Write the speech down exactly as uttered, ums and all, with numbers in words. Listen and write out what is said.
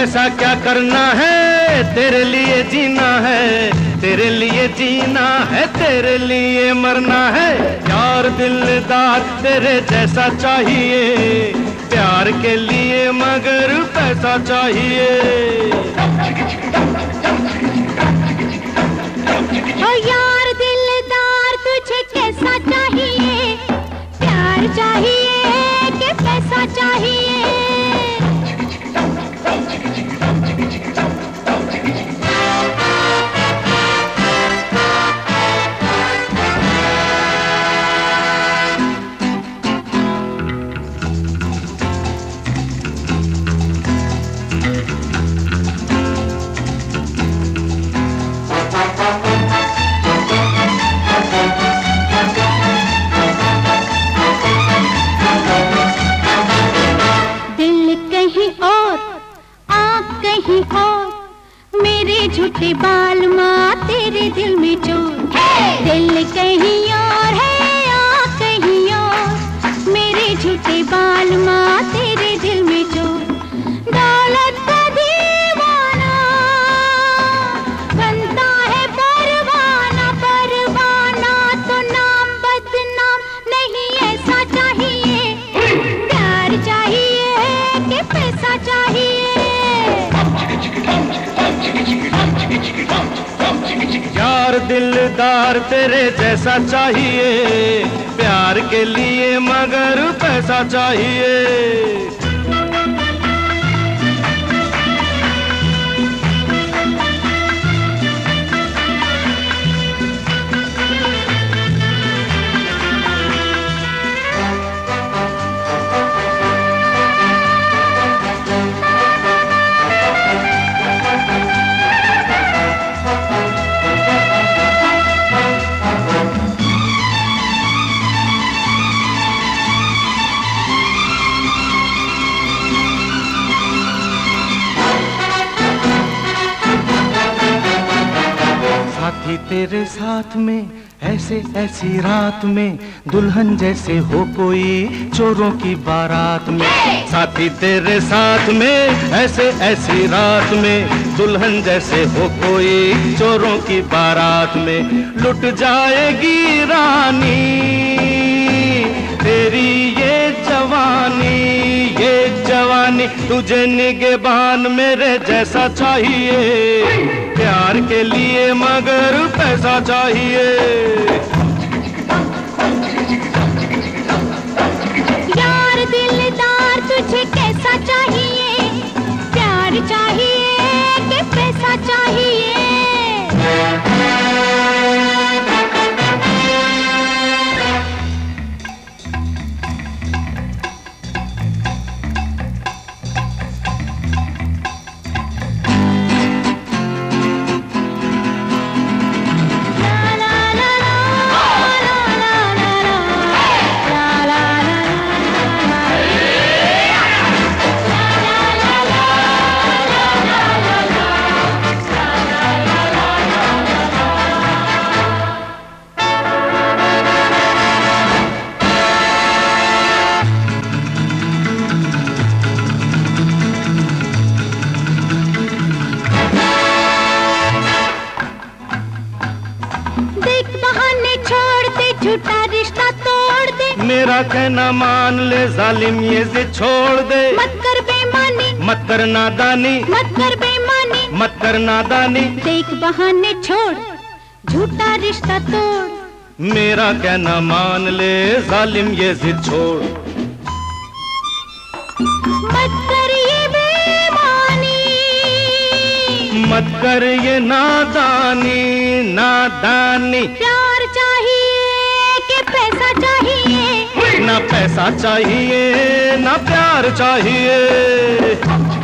ऐसा क्या करना है तेरे लिए जीना है, तेरे लिए जीना है, तेरे लिए मरना है। यार दिलदार तेरे जैसा चाहिए, प्यार के लिए मगर पैसा चाहिए। ओ यार दिलदार तुझे कैसा चाहिए, प्यार चाहिए कि पैसा चाहिए? कहीं और मेरे झूठे बाल माँ तेरे दिल में चोर। दिल कहीं और है आ कहीं और, मेरे झूठे बाल माँ तेरे दिल में चोर। दौलत का दीवाना बनता है परवाना, परवाना तो नाम बदनाम नहीं ऐसा चाहिए। प्यार चाहिए कि पैसा चाहिए? यार दिलदार तेरे जैसा चाहिए, प्यार के लिए मगर पैसा चाहिए। साथी तेरे साथ में ऐसे ऐसी रात में, दुल्हन जैसे हो कोई चोरों की बारात में। साथी तेरे साथ में ऐसे ऐसी रात में, दुल्हन जैसे हो कोई चोरों की बारात में। लुट जाएगी रानी तेरी ये जवानी, ये जवानी तुझे निगहबान मेरे जैसा चाहिए। प्यार के लिए मगर पैसा चाहिए। यार दिलदार तुझे कैसा चाहिए, प्यार चाहिए कि पैसा चाहिए? झूठा रिश्ता तोड़ दे, मेरा कहना मान ले जालिम ये जिद छोड़ दे। मत कर बेईमानी, मत कर नादानी, मत कर बेईमानी, मत कर नादानी। देख बहाने छोड़, झूठा रिश्ता तोड़। मेरा कहना मान ले जालिम ये जिद छोड़। मत कर ये बेईमानी, मत कर ये नादानी, नादानी। प्यार चाहिए कि पैसा चाहिए? ना पैसा चाहिए ना प्यार चाहिए।